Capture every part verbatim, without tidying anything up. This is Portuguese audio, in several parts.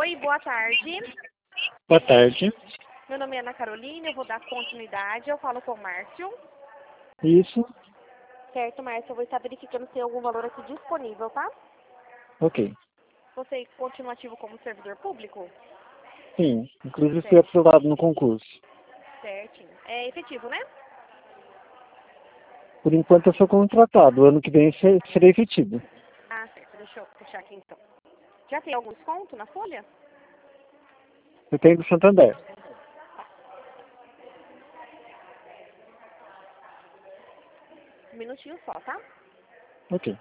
Oi, boa tarde. Boa tarde. Meu nome é Ana Carolina, eu vou dar continuidade. Eu falo com o Márcio. Isso. Certo, Márcio, eu vou estar verificando se tem algum valor aqui disponível, tá? Ok. Você continua ativo como servidor público? Sim. Inclusive fui Certo. aprovado no concurso. Certinho. É efetivo, né? Por enquanto eu sou contratado. Ano que vem se- serei efetivo. Ah, certo. Deixa eu puxar aqui então. Já tem algum desconto na folha? Eu tenho do Santander. Um minutinho só, tá? Ok.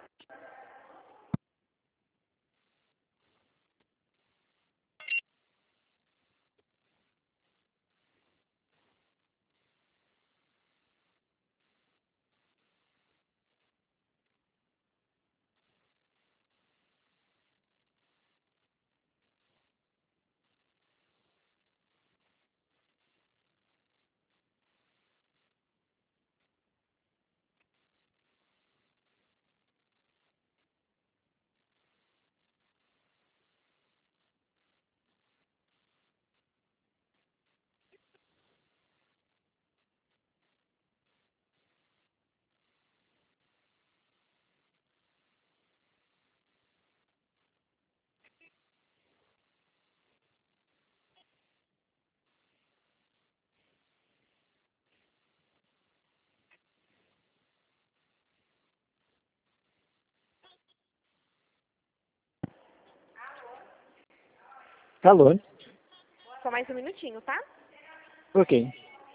Alô? Só mais um minutinho, tá? Ok.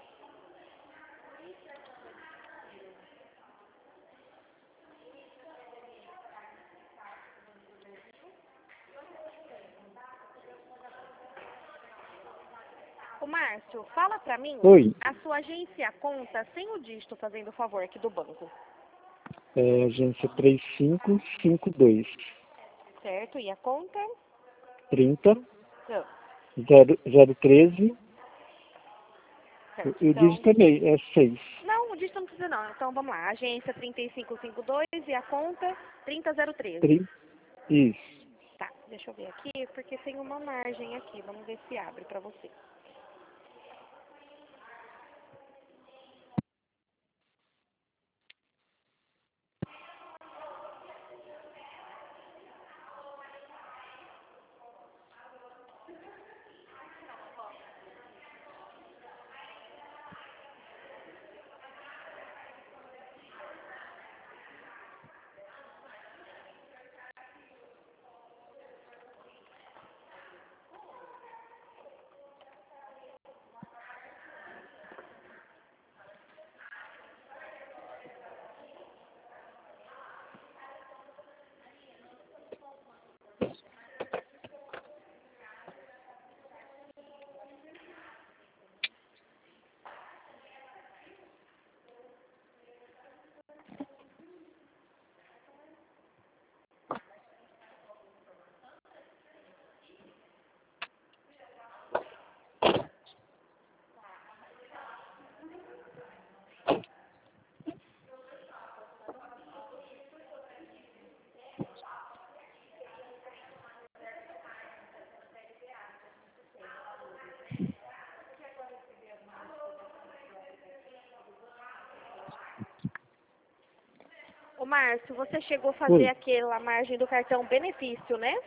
Ô, Márcio, fala pra mim Oi. a sua agência e a conta sem o dígito, fazendo o favor aqui do banco. É, agência três cinco cinco dois. Certo? E a conta? trinta, Não. zero, zero treze. Certo. E o Então, dígito também é seis. não, o dígito não precisa não. Então vamos lá. Agência trinta e cinco cinquenta e dois e a conta trinta zero treze. trinta. Isso. Tá, deixa eu ver aqui, porque tem uma margem aqui. Vamos ver se abre pra você. Ô, Márcio, você chegou a fazer Oi. aquela margem do cartão benefício, né?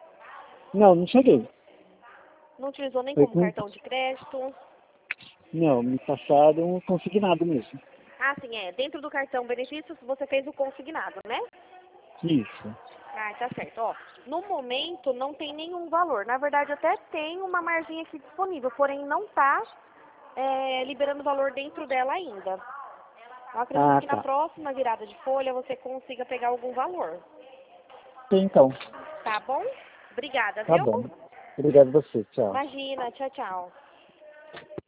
Não, não cheguei. Não utilizou nem Foi como com... cartão de crédito. Não, me passaram consignado mesmo. Ah, sim, é. Dentro do cartão benefícios, você fez o consignado, né? Isso. Ah, tá certo. Ó, no momento não tem nenhum valor. Na verdade, até tem uma margem aqui disponível, porém não tá é, liberando valor dentro dela ainda. Eu acredito Ah, que na tá. próxima virada de folha você consiga pegar algum valor. Então, Tá bom? Obrigada, tá viu? bom. Obrigado a você. Tchau. Imagina. Tchau, tchau.